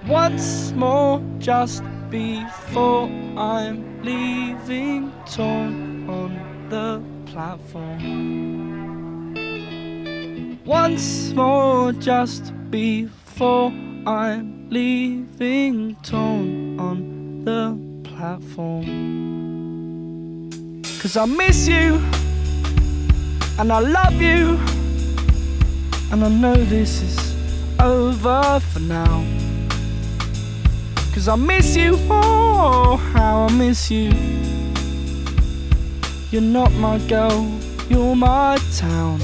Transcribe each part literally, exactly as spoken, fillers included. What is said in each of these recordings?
Once more, just before I'm leaving, torn on the platform. Once more, just before I'm leaving, torn on the platform. 'Cause I miss you, and I love you, and I know this is over for now. 'Cause I miss you, oh, how I miss you. You're not my girl, you're my town.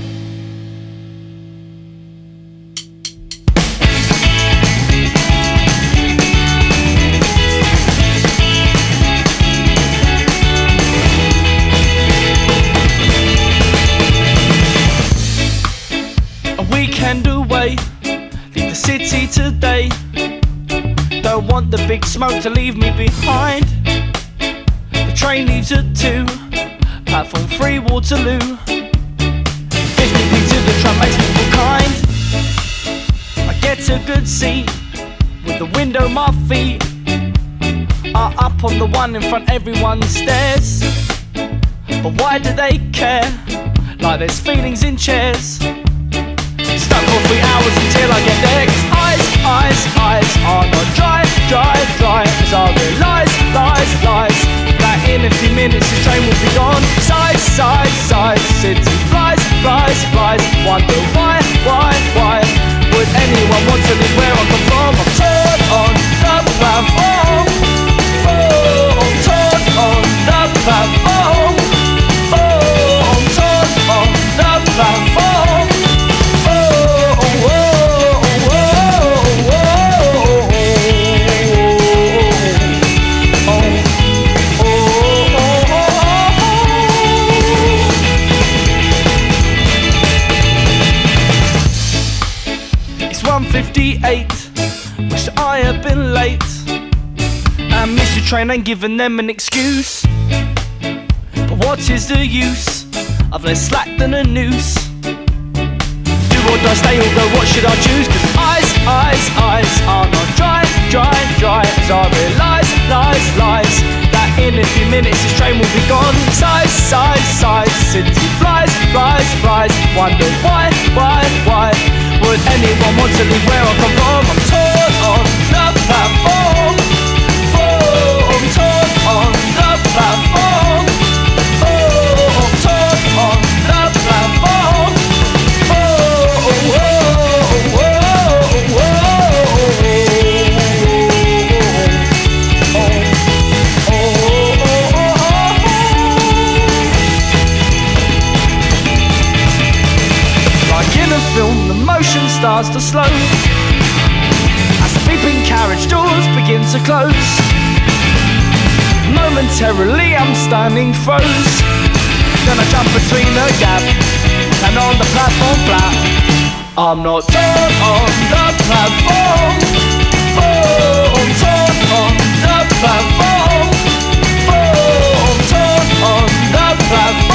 A weekend away, leave the city today. Don't want the big smoke to leave me behind. The train leaves at two, platform three, Waterloo. fifty p to the tram makes me feel kind. I get a good seat, with the window my feet are up on the one in front, everyone stares. But why do they care? Like there's feelings in chairs. Stuck for three hours until I get there. 'Cause eyes, eyes, eyes are not dry, dry, dry. As I realise, lies, lies, that in a few minutes the train will be gone. Sighs, sighs, sighs, city flies, flies, flies. Wonder why, why, why would anyone want to live where I come from? I'm torn on the platform. Oh, I'm torn on the platform. Oh, I'm torn on the platform. one fifty-eight, wish that I had been late. I miss the train and giving them an excuse. But what is the use? I've less slack than a noose. Do or do I stay or go, what should I choose? 'Cause eyes, eyes, eyes are not dry, dry, dry. As I realise, lies, lies, that in a few minutes this train will be gone. Sighs, sighs, sighs, city flies, flies, flies. Wonder why, why, why would anyone want to live where I come from? I'm torn on the platform. Oh, I'm torn on the platform. Oh, I'm torn on the platform. Oh, oh, oh, oh, oh, oh, oh, like in a film, the motion starts to slow as the beeping carriage doors begin to close. Momentarily I'm standing froze, then I jump between the gap and on the platform flat. I'm not torn on the platform. Oh, I'm torn on the platform. Oh, I'm torn on the platform.